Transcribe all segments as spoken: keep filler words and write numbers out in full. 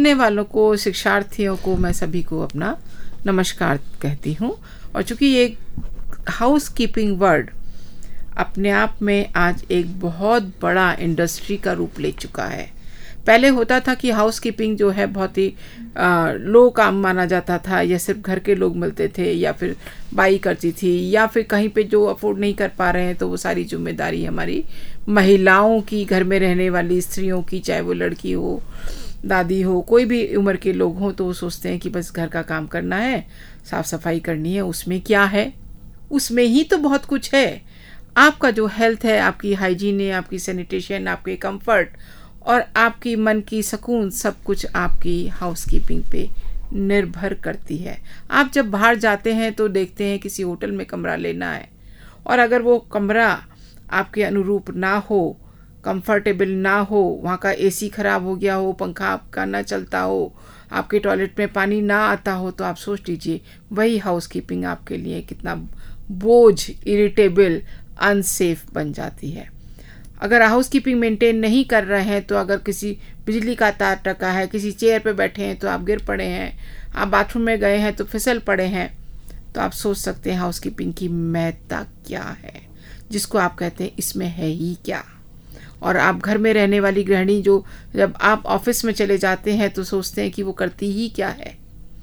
सुनने वालों को, शिक्षार्थियों को मैं सभी को अपना नमस्कार कहती हूँ। और चूँकि ये हाउस कीपिंग वर्ड अपने आप में आज एक बहुत बड़ा इंडस्ट्री का रूप ले चुका है। पहले होता था कि हाउस कीपिंग जो है बहुत ही लो काम माना जाता था, या सिर्फ घर के लोग मिलते थे, या फिर बाई करती थी, या फिर कहीं पे जो अफोर्ड नहीं कर पा रहे हैं तो वो सारी जिम्मेदारी हमारी महिलाओं की, घर में रहने वाली स्त्रियों की, चाहे वो लड़की हो, दादी हो, कोई भी उम्र के लोग हों, तो वो सोचते हैं कि बस घर का काम करना है, साफ़ सफाई करनी है। उसमें क्या है? उसमें ही तो बहुत कुछ है। आपका जो हेल्थ है, आपकी हाइजीन है, आपकी सैनिटेशन, आपके कंफर्ट और आपकी मन की सुकून, सब कुछ आपकी हाउसकीपिंग पे निर्भर करती है। आप जब बाहर जाते हैं तो देखते हैं किसी होटल में कमरा लेना है, और अगर वो कमरा आपके अनुरूप ना हो, कंफर्टेबल ना हो, वहाँ का एसी ख़राब हो गया हो, पंखा आपका ना चलता हो, आपके टॉयलेट में पानी ना आता हो, तो आप सोच लीजिए वही हाउसकीपिंग आपके लिए कितना बोझ, इरिटेबल, अनसेफ बन जाती है। अगर हाउसकीपिंग मेंटेन नहीं कर रहे हैं तो अगर किसी बिजली का तार टका है, किसी चेयर पे बैठे हैं तो आप गिर पड़े हैं, आप बाथरूम में गए हैं तो फिसल पड़े हैं, तो आप सोच सकते हैं हाउसकीपिंग की महत्ता क्या है, जिसको आप कहते हैं इसमें है ही क्या। और आप घर में रहने वाली गृहिणी जो जब आप ऑफिस में चले जाते हैं तो सोचते हैं कि वो करती ही क्या है।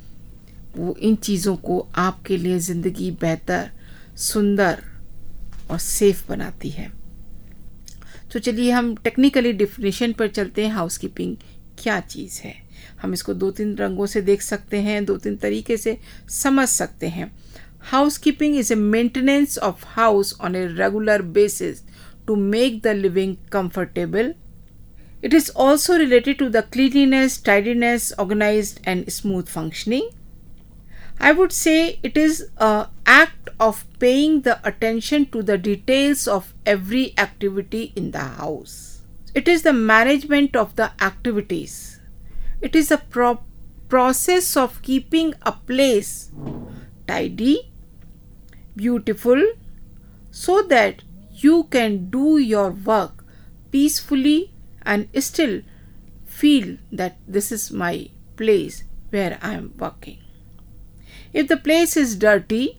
वो इन चीज़ों को आपके लिए ज़िंदगी बेहतर, सुंदर और सेफ बनाती है। तो चलिए हम टेक्निकली डिफिनेशन पर चलते हैं। हाउसकीपिंग क्या चीज़ है? हम इसको दो तीन रंगों से देख सकते हैं, दो तीन तरीके से समझ सकते हैं। Housekeeping is a maintenance of house on a regular basis to make the living comfortable. It is also related to the cleanliness, tidiness, organized and smooth functioning. I would say it is an act of paying the attention to the details of every activity in the house. It is the management of the activities. It is a pro- process of keeping a place tidy, beautiful, so that you can do your work peacefully and still feel that this is my place where I am working. If the place is dirty,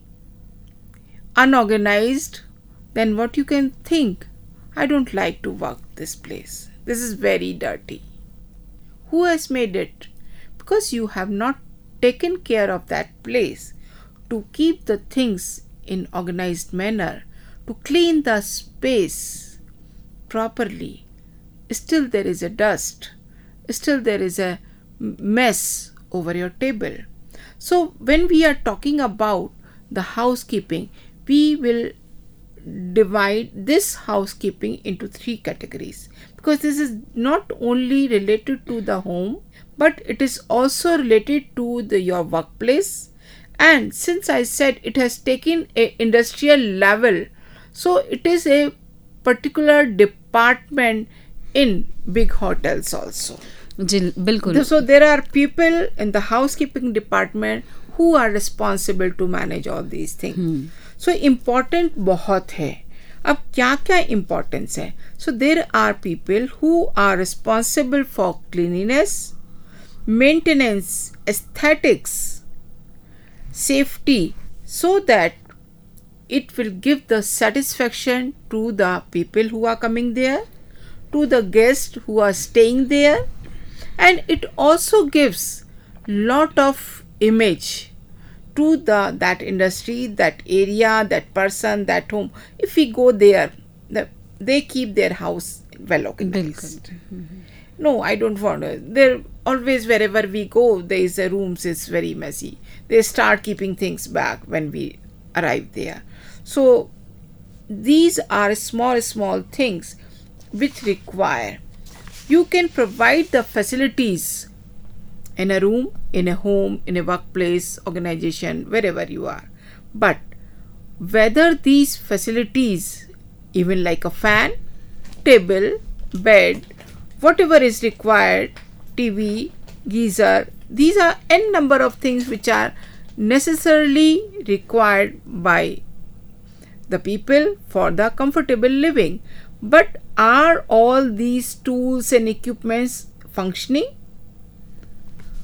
unorganized, then what you can think? I don't like to work this place. This is very dirty. Who has made it? Because you have not taken care of that place to keep the things in organized manner, to clean the space properly. Still there is a dust, still there is a mess over your table. So when we are talking about the housekeeping, we will divide this housekeeping into three categories, because this is not only related to the home, but it is also related to the your workplace. And since I said it has taken a industrial level, so it is a particular department in big hotels also. जी बिल्कुल. So there are people in the housekeeping department who are responsible to manage all these things. Hmm. So important बहुत है. अब क्या क्या importance है? So there are people who are responsible for cleanliness, maintenance, aesthetics, safety, so that it will give the satisfaction to the people who are coming there, to the guests who are staying there, and it also gives lot of image to the that industry, that area, that person, that home. If we go there, the, they keep their house well organized. Mm-hmm. No, I don't want to. There always, wherever we go, there is a rooms is very messy. They start keeping things back when we arrive there. So these are small small things which require. You can provide the facilities in a room, in a home, in a workplace, organization, wherever you are. But whether these facilities, even like a fan, table, bed, whatever is required, T V, geyser, these are n number of things which are necessarily required by the people for the comfortable living. But are all these tools and equipments functioning?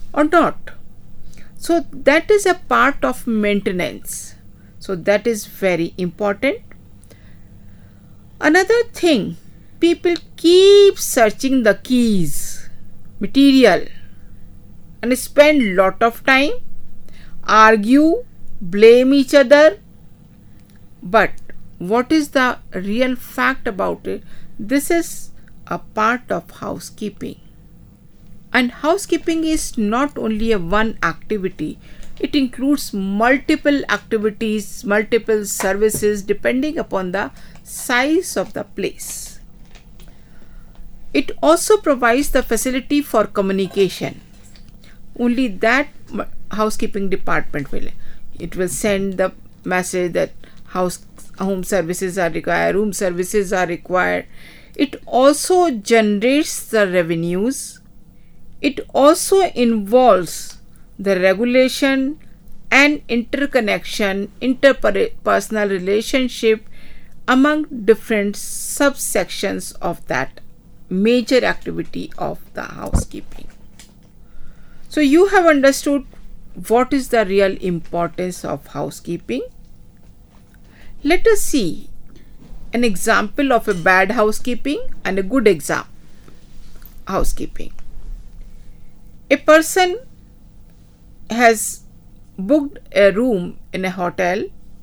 or not. So that is a part of maintenance. So that is very important. Another thing, people keep searching the keys, material, and spend lot of time, argue, blame each other. But what is the real fact about it? This is a part of housekeeping. And housekeeping is not only a one activity. It includes multiple activities, multiple services depending upon the size of the place. It also provides the facility for communication. Only that housekeeping department will. It will send the message that house home services are required, room services are required. It also generates the revenues. It also involves the regulation and interconnection, interpersonal relationship among different subsections of that major activity of the housekeeping. So you have understood what is the real importance of housekeeping. Let us see an example of a bad housekeeping and a good example housekeeping. A person has booked a room in a hotel,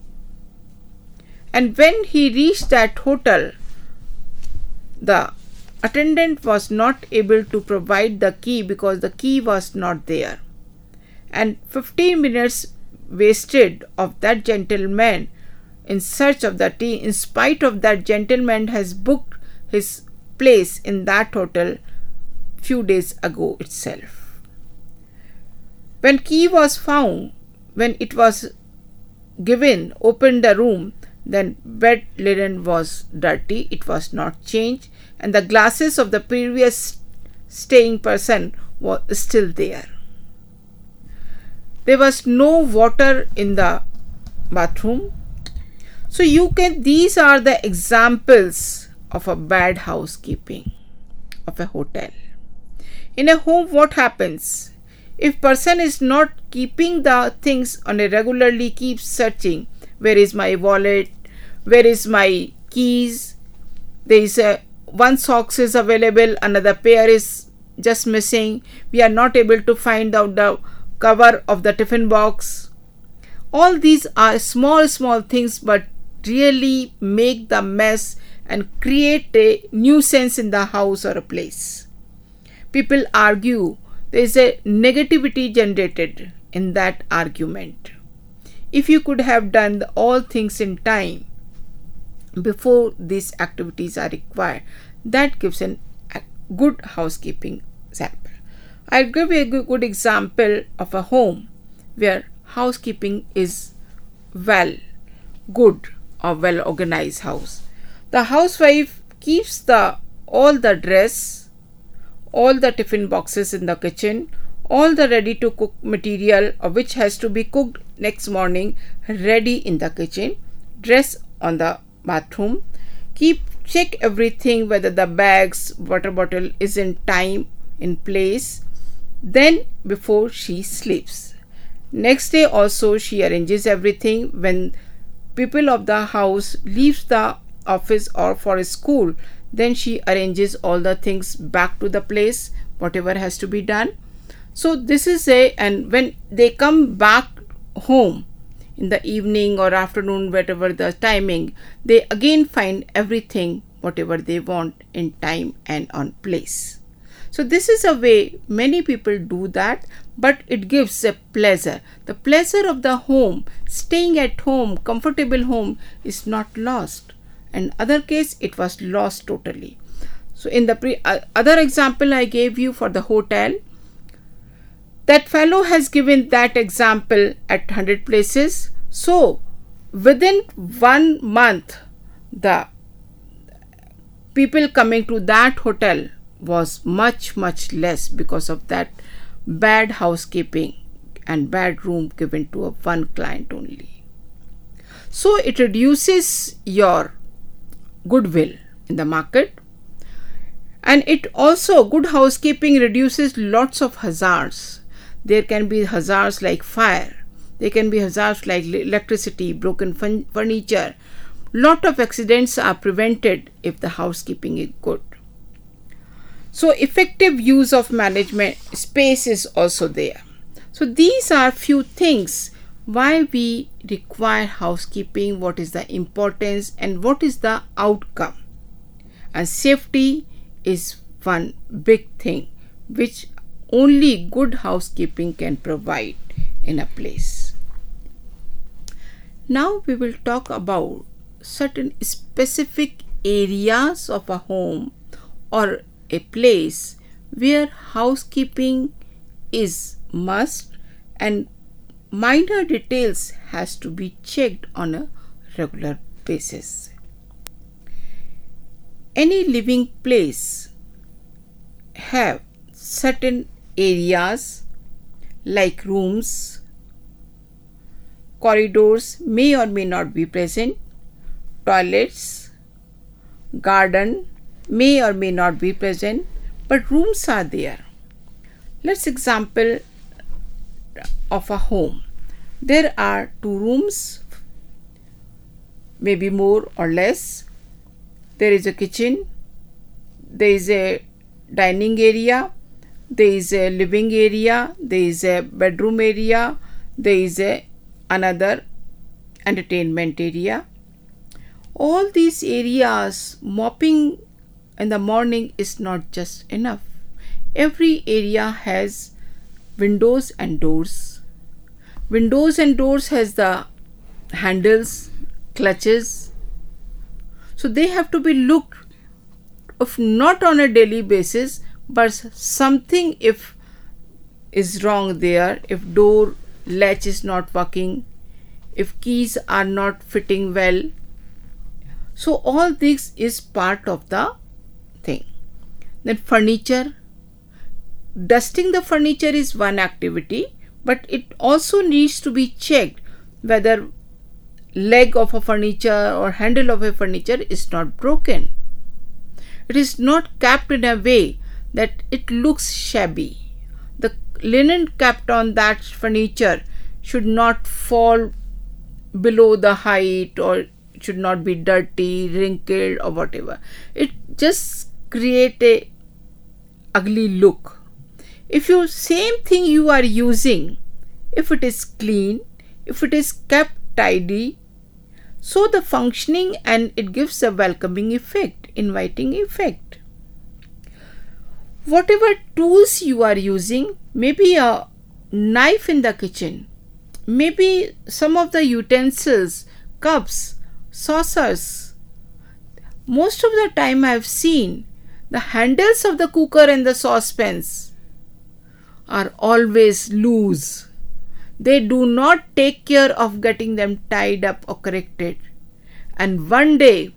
and when he reached that hotel, the attendant was not able to provide the key because the key was not there, and fifteen minutes wasted of that gentleman in search of the key. In spite of that, gentleman has booked his place in that hotel few days ago itself. When key was found, when it was given, opened the room, then bed linen was dirty, it was not changed, and the glasses of the previous staying person were still there. There was no water in the bathroom. So you can, these are the examples of a bad housekeeping of a hotel. In a home, what happens? If person is not keeping the things on a regularly, keeps searching, where is my wallet, where is my keys, there is a one socks is available, another pair is just missing, we are not able to find out the cover of the tiffin box. All these are small small things, but really make the mess and create a nuisance in the house or a place. People argue. There is a negativity generated in that argument. If you could have done the, all things in time before these activities are required, that gives an, a good housekeeping example. I'll give you a good, good example of a home where housekeeping is well, good or well organized house. The housewife keeps the all the dress, all the tiffin boxes in the kitchen, all the ready to cook material which has to be cooked next morning ready in the kitchen, dress on the bathroom, keep check everything whether the bags, water bottle is in time in place, then before she sleeps. Next day also she arranges everything. When people of the house leaves the office or for school, then she arranges all the things back to the place, whatever has to be done. So this is a, and when they come back home in the evening or afternoon, whatever the timing, they again find everything, whatever they want in time and on place. So this is a way many people do that, but it gives a pleasure. The pleasure of the home, staying at home, comfortable home is not lost. In other case, it was lost totally. So in the pre, uh, other example I gave you for the hotel, that fellow has given that example at one hundred places. So within one month, the people coming to that hotel was much, much less because of that bad housekeeping and bad room given to a one client only. So it reduces your goodwill in the market, and it also, good housekeeping reduces lots of hazards. There can be hazards like fire. There can be hazards like electricity, broken fun- furniture. Lot of accidents are prevented if the housekeeping is good. So effective use of management space is also there. So these are few things why we require housekeeping, what is the importance and what is the outcome. And safety is one big thing which only good housekeeping can provide in a place. Now we will talk about certain specific areas of a home or a place where housekeeping is must and minor details has to be checked on a regular basis. Any living place have certain areas like rooms, corridors may or may not be present, toilets, garden may or may not be present, but rooms are there. Let's example of a home. There are two rooms, maybe more or less. There is a kitchen, there is a dining area, there is a living area, there is a bedroom area, there is a another entertainment area. All these areas, mopping in the morning is not just enough. Every area has windows and doors. Windows and doors has the handles, clutches. So they have to be looked if not on a daily basis, but something if is wrong there, if door latch is not working, if keys are not fitting well. So all this is part of the thing. Then furniture. Dusting the furniture is one activity, but it also needs to be checked whether leg of a furniture or handle of a furniture is not broken. It is not kept in a way that it looks shabby. The linen kept on that furniture should not fall below the height or should not be dirty, wrinkled or whatever. It just create a ugly look. If you same thing you are using, if it is clean, if it is kept tidy, so the functioning and it gives a welcoming effect, inviting effect. Whatever tools you are using, maybe a knife in the kitchen, maybe some of the utensils, cups, saucers. Most of the time I have seen the handles of the cooker and the saucepans are always loose. They do not take care of getting them tied up or corrected. And one day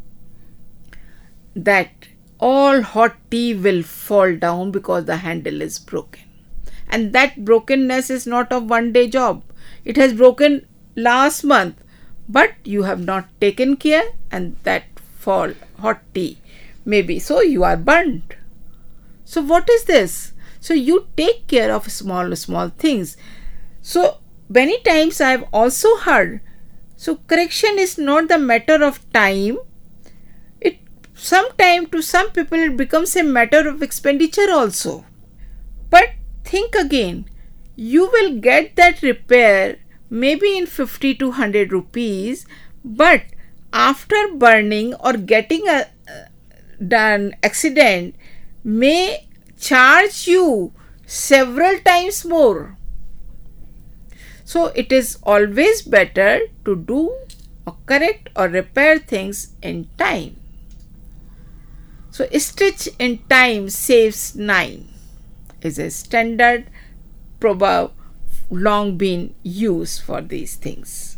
that all hot tea will fall down because the handle is broken. And that brokenness is not a one day job. It has broken last month, but you have not taken care and that fall hot tea maybe. So you are burnt. So what is this? So you take care of small, small things. So many times I have also heard, so correction is not the matter of time. It sometime to some people it becomes a matter of expenditure also. But think again, you will get that repair maybe in fifty to one hundred rupees, but after burning or getting a uh, done accident may charge you several times more. So it is always better to do or correct or repair things in time. So stitch in time saves nine is a standard proverb long been used for these things.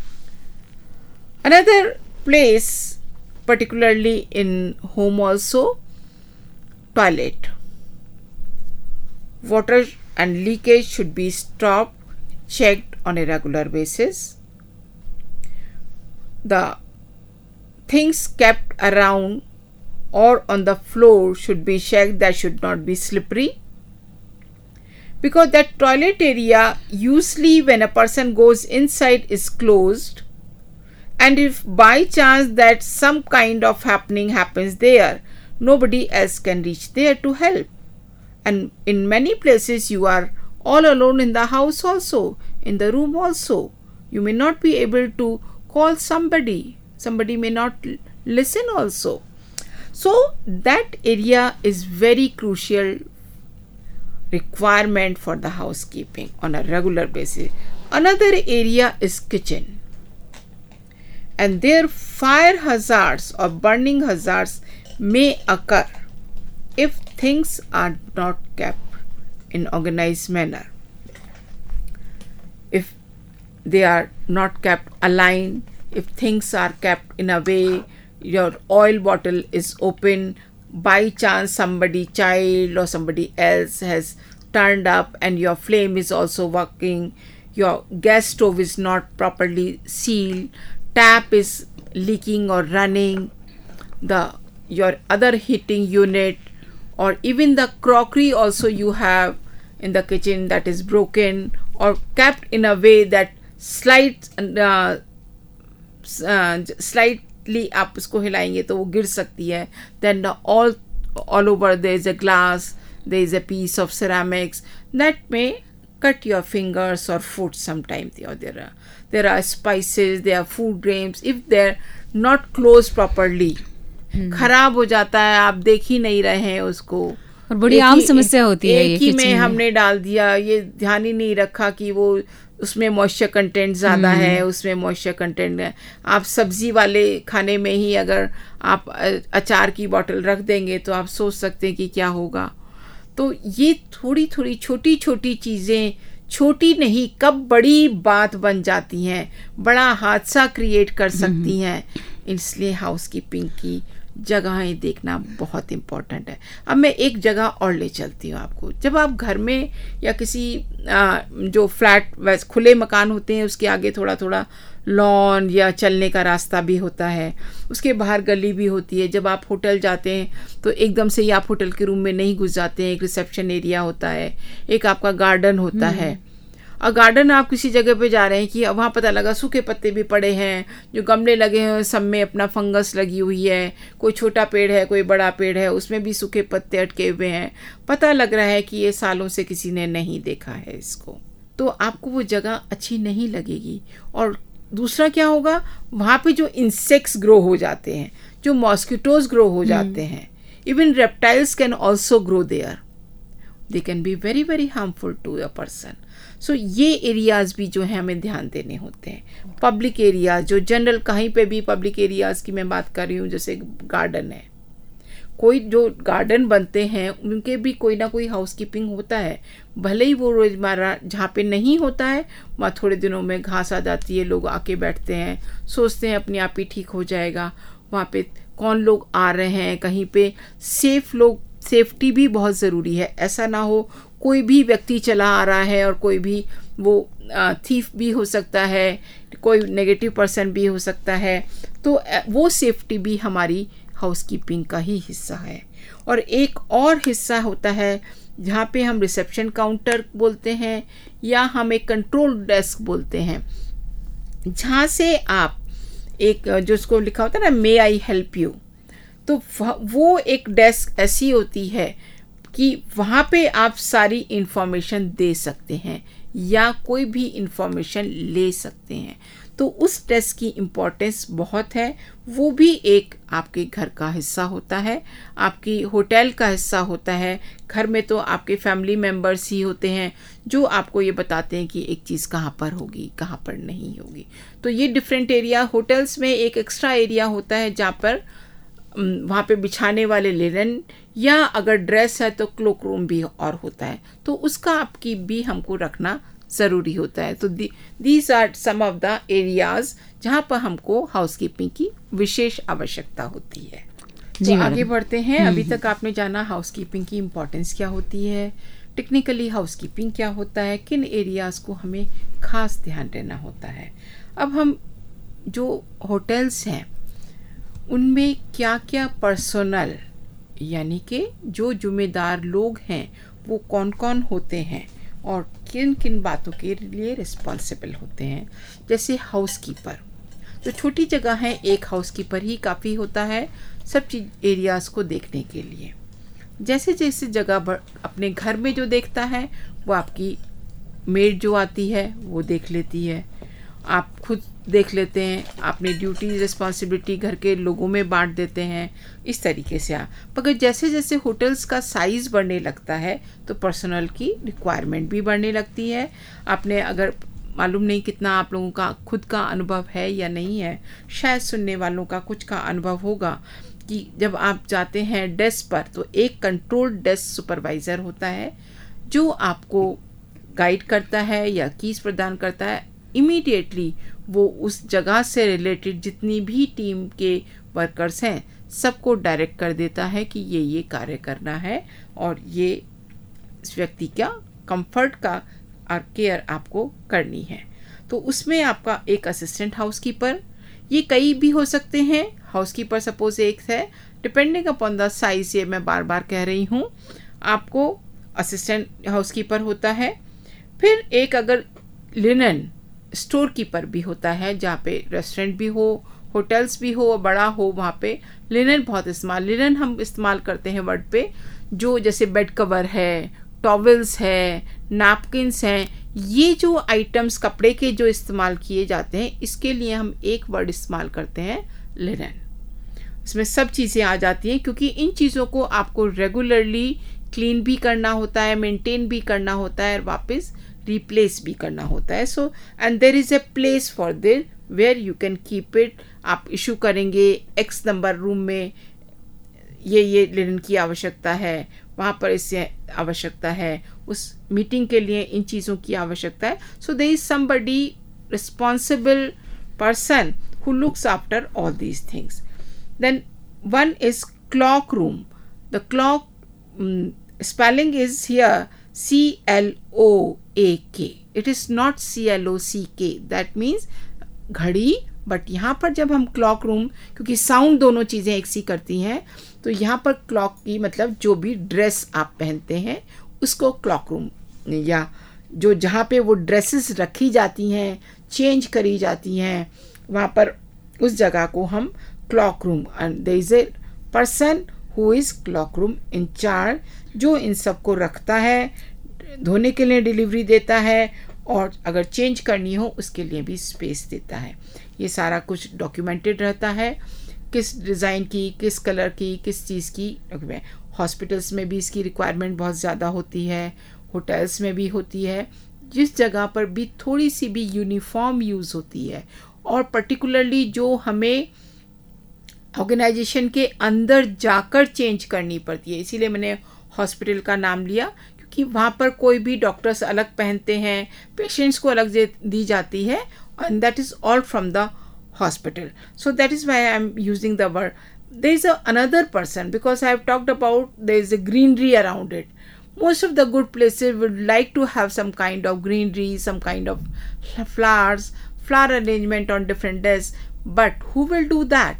Another place, particularly in home also, toilet. Water and leakage should be stopped, checked on a regular basis. The things kept around or on the floor should be checked, that should not be slippery. because that toilet area usually when a person goes inside is closed, and if by chance that some kind of happening happens there, nobody else can reach there to help. And in many places you are all alone in the house also, in the room also. You may not be able to call somebody, somebody may not l- listen also. So that area is very crucial requirement for the housekeeping on a regular basis. Another area is kitchen, and there fire hazards or burning hazards may occur if things are not kept in organized manner. If they are not kept aligned, if things are kept in a way, your oil bottle is open, by chance somebody, child or somebody else has turned up and your flame is also working, your gas stove is not properly sealed, tap is leaking or running, the your other heating unit, or even the crockery also you have in the kitchen that is broken or kept in a way that slight uh, uh, slightly आप उसको हिलाएंगे तो वो गिर सकती है, then the all all over there is a glass, there is a piece of ceramics that may cut your fingers or foot sometime. Or there are there are spices, there are food grains, if they're not closed properly, खराब हो जाता है, आप देख ही नहीं रहे हैं उसको, और बड़ी आम समस्या होती है। एक ही में हमने डाल दिया, ये ध्यान ही नहीं रखा कि वो उसमें मॉइस्चर कंटेंट ज़्यादा है, उसमें मॉइस्चर कंटेंट है। आप सब्जी वाले खाने में ही अगर आप अचार की बोतल रख देंगे तो आप सोच सकते हैं कि क्या होगा। तो ये थोड़ी थोड़ी छोटी छोटी चीज़ें, छोटी नहीं कब बड़ी बात बन जाती हैं, बड़ा हादसा क्रिएट कर सकती हैं। इसलिए हाउसकीपिंग की जगहें देखना बहुत इम्पोर्टेंट है। अब मैं एक जगह और ले चलती हूँ आपको। जब आप घर में या किसी आ, जो फ्लैट वैसे खुले मकान होते हैं उसके आगे थोड़ा थोड़ा लॉन या चलने का रास्ता भी होता है, उसके बाहर गली भी होती है। जब आप होटल जाते हैं तो एकदम से ही आप होटल के रूम में नहीं घुस जाते हैं, एक रिसेप्शन एरिया होता है, एक आपका गार्डन होता है। और गार्डन आप किसी जगह पे जा रहे हैं कि वहाँ पता लगा सूखे पत्ते भी पड़े हैं, जो गमले लगे हैं सब में अपना फंगस लगी हुई है, कोई छोटा पेड़ है कोई बड़ा पेड़ है उसमें भी सूखे पत्ते अटके हुए हैं, पता लग रहा है कि ये सालों से किसी ने नहीं देखा है इसको, तो आपको वो जगह अच्छी नहीं लगेगी। और दूसरा क्या होगा, वहाँ पे जो इंसेक्ट्स ग्रो हो जाते हैं, जो मॉस्किटोज ग्रो हो जाते हैं, even reptiles can also grow there, they can be very very harmful to a person. So ये एरियाज़ भी जो है हमें ध्यान देने होते हैं। पब्लिक एरियाज जो जनरल कहीं पे भी पब्लिक एरियाज़ की मैं बात कर रही हूँ, जैसे गार्डन है, कोई जो गार्डन बनते हैं उनके भी कोई ना कोई हाउसकीपिंग होता है, भले ही वो रोज़मर्रा जहाँ पे नहीं होता है वहाँ थोड़े दिनों में घास आ जाती है, लोग आके बैठते हैं, सोचते हैं अपने आप ही ठीक हो जाएगा। वहाँ पे कौन लोग आ रहे हैं, कहीं पे सेफ लोग, सेफ्टी भी बहुत ज़रूरी है। ऐसा ना हो कोई भी व्यक्ति चला आ रहा है और कोई भी वो थीफ भी हो सकता है, कोई नेगेटिव पर्सन भी हो सकता है, तो वो सेफ्टी भी हमारी हाउसकीपिंग का ही हिस्सा है। और एक और हिस्सा होता है जहाँ पे हम रिसेप्शन काउंटर बोलते हैं या हम एक कंट्रोल डेस्क बोलते हैं, जहाँ से आप एक जो उसको लिखा होता है ना, मे आई हेल्प यू, तो वो एक डेस्क ऐसी होती है कि वहाँ पे आप सारी इन्फॉर्मेशन दे सकते हैं या कोई भी इन्फॉर्मेशन ले सकते हैं। तो उस डेस्क की इम्पोर्टेंस बहुत है, वो भी एक आपके घर का हिस्सा होता है, आपकी होटल का हिस्सा होता है। घर में तो आपके फैमिली मेम्बर्स ही होते हैं जो आपको ये बताते हैं कि एक चीज़ कहाँ पर होगी, कहाँ पर नहीं होगी। तो ये डिफरेंट एरिया, होटल्स में एक एक्स्ट्रा एरिया होता है जहाँ पर वहाँ पे बिछाने वाले लिनन या अगर ड्रेस है तो क्लोक रूम भी और होता है, तो उसका आपकी भी हमको रखना ज़रूरी होता है। तो these are some of the areas जहाँ पर हमको हाउसकीपिंग की विशेष आवश्यकता होती है। तो आगे बढ़ते हैं। अभी तक आपने जाना हाउसकीपिंग की इम्पोर्टेंस क्या होती है, टेक्निकली हाउसकीपिंग क्या होता है, किन एरियाज़ को हमें खास ध्यान देना होता है। अब हम जो होटल्स हैं उनमें क्या क्या पर्सनल यानी कि जो जिम्मेदार लोग हैं वो कौन कौन होते हैं, और किन किन बातों के लिए रिस्पॉन्सिबल होते हैं। जैसे हाउसकीपर, जो छोटी जगह है, एक हाउसकीपर ही काफ़ी होता है सब चीज़ एरियाज़ को देखने के लिए। जैसे जैसे जगह बढ़ अपने घर में जो देखता है वो आपकी मेड जो आती है वो देख लेती है, आप खुद देख लेते हैं, अपनी ड्यूटी रिस्पॉन्सिबिलिटी घर के लोगों में बांट देते हैं, इस तरीके से आप। मगर जैसे जैसे होटल्स का साइज़ बढ़ने लगता है तो पर्सनल की रिक्वायरमेंट भी बढ़ने लगती है। आपने अगर मालूम नहीं कितना आप लोगों का खुद का अनुभव है या नहीं है, शायद सुनने वालों का कुछ का अनुभव होगा कि जब आप जाते हैं डेस्क पर तो एक कंट्रोल डेस्क सुपरवाइज़र होता है जो आपको गाइड करता है या कीज़ प्रदान करता है। इमीडिएटली वो उस जगह से रिलेटेड जितनी भी टीम के वर्कर्स हैं सबको डायरेक्ट कर देता है कि ये ये कार्य करना है और ये इस व्यक्ति का कंफर्ट का और केयर आपको करनी है। तो उसमें आपका एक असिस्टेंट हाउसकीपर, ये कई भी हो सकते हैं। हाउसकीपर सपोज एक है, डिपेंडिंग अपॉन द साइज़, ये मैं बार बार कह रही हूँ, आपको असिस्टेंट हाउसकीपर होता है। फिर एक अगर लिनन स्टोर कीपर भी होता है, जहाँ पे रेस्टोरेंट भी हो, होटल्स भी हो, बड़ा हो, वहाँ पे लिनन बहुत इस्तेमाल लिनन हम इस्तेमाल करते हैं वर्ड पे, जो जैसे बेड कवर है, टॉवल्स है, नैपकिन्स हैं, ये जो आइटम्स कपड़े के जो इस्तेमाल किए जाते हैं, इसके लिए हम एक वर्ड इस्तेमाल करते हैं लिनन। इसमें सब चीज़ें आ जाती हैं क्योंकि इन चीज़ों को आपको रेगुलरली क्लीन भी करना होता है, मेंटेन भी करना होता है और वापस रिप्लेस भी करना होता है। So and there is a place for this where you can keep it. आप इशू करेंगे एक्स नंबर रूम में ये ये लिनन की आवश्यकता है, वहाँ पर इससे आवश्यकता है, उस मीटिंग के लिए इन चीज़ों की आवश्यकता है। So there is somebody responsible person who looks after all these things. Then one is cloak room. The clock spelling is here C L O A K. It is not C L O C K. That means घड़ी, but यहाँ पर जब हम cloak room, क्योंकि sound दोनों चीज़ें एक सी करती हैं, तो यहाँ पर क्लॉक की मतलब जो भी ड्रेस आप पहनते हैं उसको क्लॉक रूम, या जो जहाँ पे वो ड्रेसेस रखी जाती हैं, चेंज करी जाती हैं, वहाँ पर उस जगह को हम cloak room. And there is a person who is cloak room in charge, जो इन सब को रखता है, धोने के लिए डिलीवरी देता है और अगर चेंज करनी हो उसके लिए भी स्पेस देता है। ये सारा कुछ डॉक्यूमेंटेड रहता है, किस डिज़ाइन की, किस कलर की, किस चीज़ की। हॉस्पिटल्स में भी इसकी रिक्वायरमेंट बहुत ज़्यादा होती है, होटल्स में भी होती है, जिस जगह पर भी थोड़ी सी भी यूनिफॉर्म यूज़ होती है, और पर्टिकुलरली जो हमें ऑर्गेनाइजेशन के अंदर जाकर चेंज करनी पड़ती है। इसीलिए मैंने हॉस्पिटल का नाम लिया, क्योंकि वहाँ पर कोई भी डॉक्टर्स अलग पहनते हैं, पेशेंट्स को अलग दी जाती है, and that is all from the hospital. So that is why I am using the word. There is a, another person, because I have talked about there is a greenery around it. Most of the good places would like to have some kind of greenery, some kind of flowers, flower arrangement on different days. But who will do that?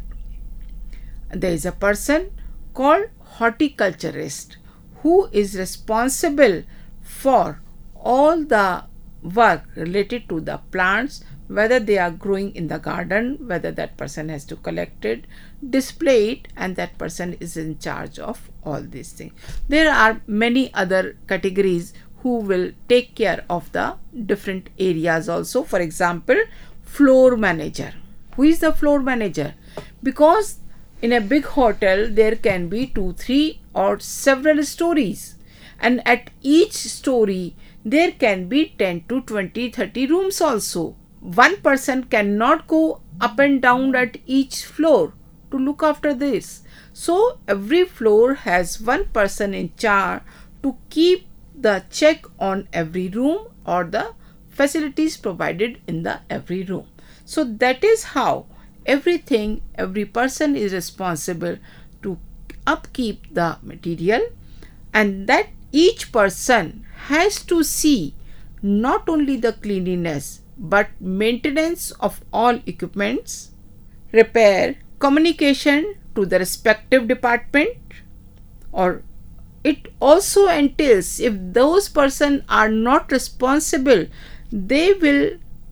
There is a person called horticulturist who is responsible for all the work related to the plants, whether they are growing in the garden, whether that person has to collect it, display it, and that person is in charge of all these things. There are many other categories who will take care of the different areas also. For example, floor manager. Who is the floor manager? Because in a big hotel there can be two, three or several stories, and at each story there can be ten to twenty, thirty rooms also. One person cannot go up and down at each floor to look after this. So every floor has one person in charge to keep the check on every room or the facilities provided in the every room. So that is how everything, every person is responsible to upkeep the material, and that each person has to see not only the cleanliness but maintenance of all equipments, repair, communication to the respective department, or it also entails, if those person are not responsible, they will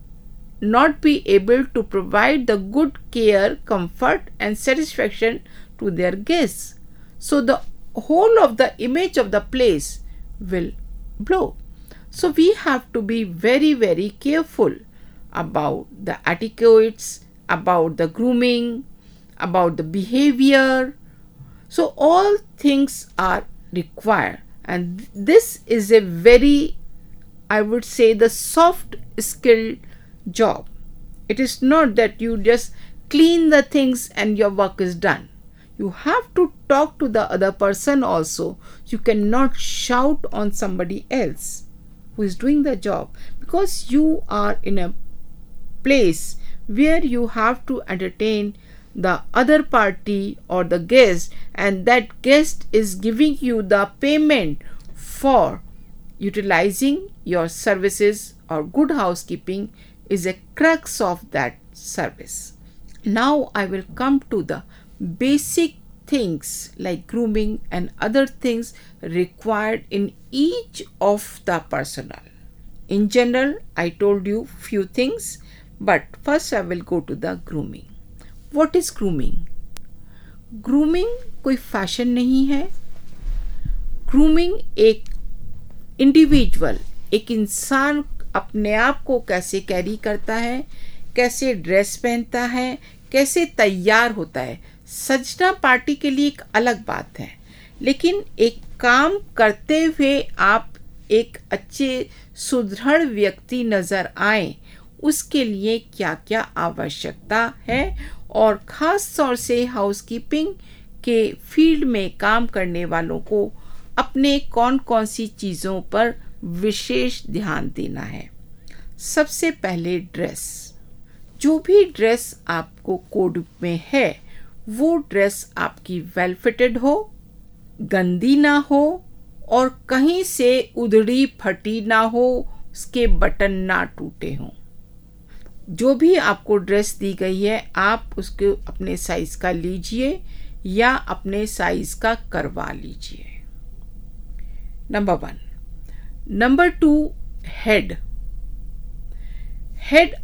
not be able to provide the good care, comfort and satisfaction to their guests. So the whole of the image of the place will blow. So we have to be very very careful about the etiquettes, about the grooming, about the behavior. So all things are required, and this is a very, I would say, the soft skill job. It is not that you just clean the things and your work is done. You have to talk to the other person also. You cannot shout on somebody else who is doing the job, because you are in a place where you have to entertain the other party or the guest, and that guest is giving you the payment for utilizing your services, or good housekeeping is a crux of that service. Now I will come to the basic things like grooming and other things required in each of the personnel. In general, I told you few things, but first I will go to the grooming. What is grooming? Grooming कोई fashion नहीं है. Grooming एक individual, एक इंसान अपने आप को कैसे कैरी करता है, कैसे ड्रेस पहनता है, कैसे तैयार होता है. सजना पार्टी के लिए एक अलग बात है, लेकिन एक काम करते हुए आप एक अच्छे सुदृढ़ व्यक्ति नज़र आए, उसके लिए क्या क्या आवश्यकता है, और ख़ास तौर से हाउसकीपिंग के फील्ड में काम करने वालों को अपने कौन कौन सी चीज़ों पर विशेष ध्यान देना है. सबसे पहले ड्रेस. जो भी ड्रेस आपको कोड में है, वो ड्रेस आपकी वेल फिटेड हो, गंदी ना हो, और कहीं से उधड़ी फटी ना हो, उसके बटन ना टूटे हों. जो भी आपको ड्रेस दी गई है, आप उसको अपने साइज़ का लीजिए या अपने साइज़ का करवा लीजिए. Number one. Number two, head. Head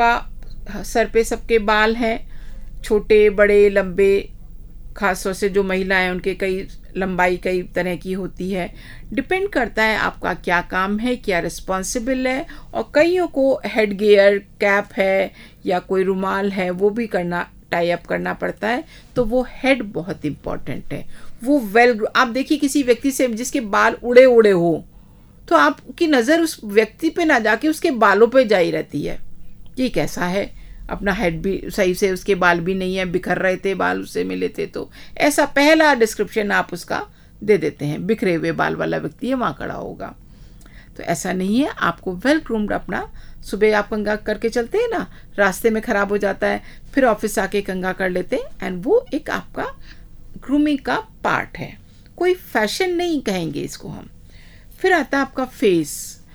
आपका सर पे सबके बाल हैं, छोटे बड़े लंबे, खासतौर से जो महिलाएं उनके कई लंबाई कई तरह की होती है. डिपेंड करता है आपका क्या काम है, क्या रिस्पॉन्सिबल है, और कईयों को हेड गियर, कैप है या कोई रुमाल है, वो भी करना टाई अप करना पड़ता है. तो वो हेड बहुत इम्पॉर्टेंट है. वो वेल, आप देखिए किसी व्यक्ति से जिसके बाल उड़े उड़े हो, तो आपकी नज़र उस व्यक्ति पे ना जाके उसके बालों पे जाई रहती है. ये कैसा है, अपना हेड भी सही से, उसके बाल भी नहीं है, बिखर रहे थे बाल, उससे मिले थे. तो ऐसा पहला डिस्क्रिप्शन आप उसका दे देते हैं, बिखरे हुए बाल वाला व्यक्ति है, वहाँ खड़ा होगा. तो ऐसा नहीं है. आपको वेल ग्रूम्ड, अपना सुबह आप कंघा करके चलते हैं ना, रास्ते में ख़राब हो जाता है, फिर ऑफिस आके कंघा कर लेते हैं, एंड वो एक आपका ग्रूमिंग का पार्ट है. कोई फैशन नहीं कहेंगे इसको हम. फिर आता है आपका फेस.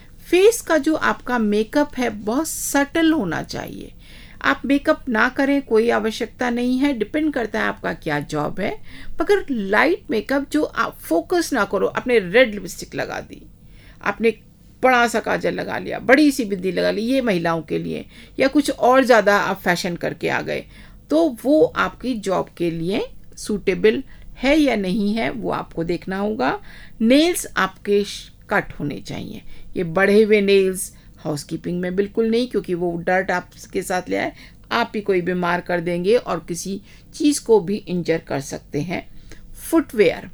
फेस का जो आपका मेकअप है बहुत सटल होना चाहिए. आप मेकअप ना करें, कोई आवश्यकता नहीं है. डिपेंड करता है आपका क्या जॉब है. मगर लाइट मेकअप जो आप फोकस ना करो, आपने रेड लिपस्टिक लगा दी, आपने बड़ा सा काजल लगा लिया, बड़ी सी बिंदी लगा ली, ये महिलाओं के लिए, या कुछ और ज़्यादा आप फैशन करके आ गए, तो वो आपकी जॉब के लिए सूटेबल है या नहीं है, वो आपको देखना होगा. नेल्स आपके कट होने चाहिए. ये बढ़े हुए नेल्स हाउसकीपिंग में बिल्कुल नहीं, क्योंकि वो डर्ट आपके साथ ले आए, आप ही कोई बीमार कर देंगे और किसी चीज़ को भी इंजर कर सकते हैं. फुटवेयर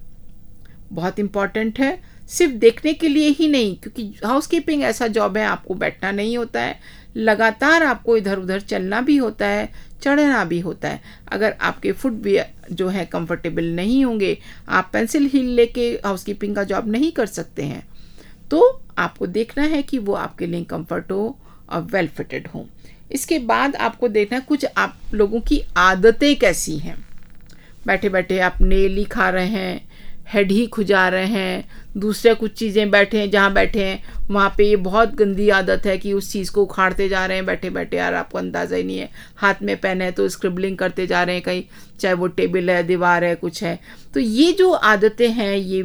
बहुत इम्पॉर्टेंट है, सिर्फ देखने के लिए ही नहीं, क्योंकि हाउसकीपिंग ऐसा जॉब है, आपको बैठना नहीं होता है, लगातार आपको इधर उधर चलना भी होता है, चढ़ना भी होता है. अगर आपके फुटवेयर जो है कंफर्टेबल नहीं होंगे, आप पेंसिल हील लेके हाउसकीपिंग का जॉब नहीं कर सकते हैं. तो आपको देखना है कि वो आपके लिए कंफर्ट हो और वेल फिटेड हो. इसके बाद आपको देखना है कुछ आप लोगों की आदतें कैसी हैं. बैठे बैठे आप नेल ही खा रहे हैं, हेड ही खुजा रहे हैं, दूसरे कुछ चीज़ें बैठे हैं, जहाँ बैठे हैं वहाँ पे ये बहुत गंदी आदत है कि उस चीज़ को उखाड़ते जा रहे हैं बैठे बैठे. यार आपको अंदाज़ा ही नहीं है, हाथ में पेन है तो स्क्रिबलिंग करते जा रहे हैं कहीं, चाहे वो टेबल है, दीवार है, कुछ है. तो ये जो आदतें हैं ये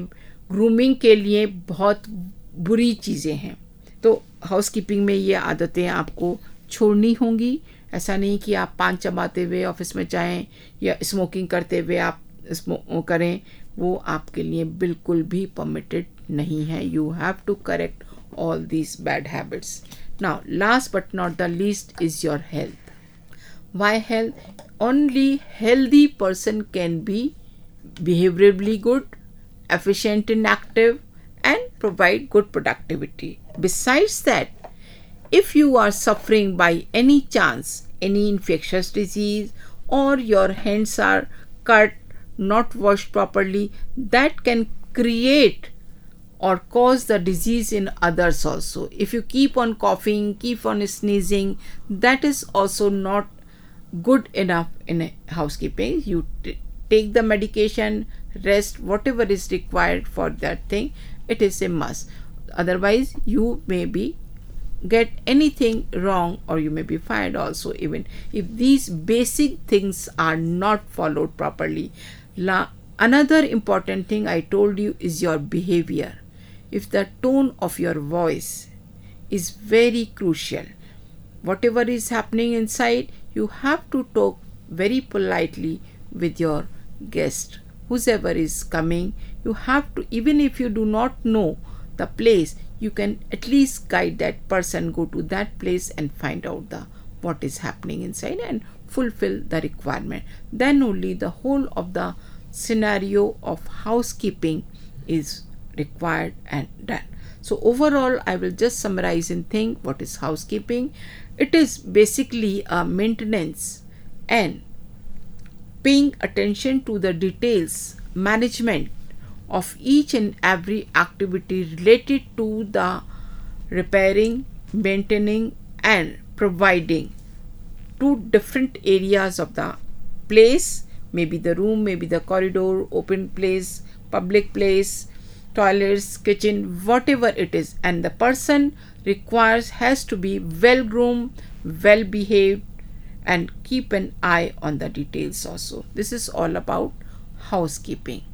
ग्रूमिंग के लिए बहुत बुरी चीज़ें हैं। तो हाउसकीपिंग में ये आदतें आपको छोड़नी होंगी। ऐसा नहीं कि आप पान चबाते हुए ऑफिस में जाएं या स्मोकिंग करते हुए आप स्मो करें, वो आपके लिए बिल्कुल भी परमिटेड नहीं है। You have to correct all these bad habits. Now last but not the least is your health. Why health? Only healthy person can be behaviorally good, efficient and active, and provide good productivity. Besides that, if you are suffering by any chance any infectious disease, or your hands are cut, not washed properly, that can create or cause the disease in others also. If you keep on coughing, keep on sneezing, that is also not good enough in a housekeeping. You t- take the medication, rest, whatever is required for that thing, it is a must. Otherwise you may be get anything wrong, or you may be fired also, even if these basic things are not followed properly. La- another important thing I told you is your behavior. If the tone of your voice is very crucial, whatever is happening inside, you have to talk very politely with your guest, whoever is coming. You have to, even if you do not know the place, you can at least guide that person, go to that place and find out the what is happening inside and fulfill the requirement. Then only the whole of the scenario of housekeeping is required and done. So overall, I will just summarize and think what is housekeeping. It is basically a maintenance and paying attention to the details, management of each and every activity related to the repairing, maintaining and providing to different areas of the place, maybe the room, maybe the corridor, open place, public place, toilets, kitchen, whatever it is. And the person requires has to be well groomed, well behaved, and keep an eye on the details also. This is all about housekeeping.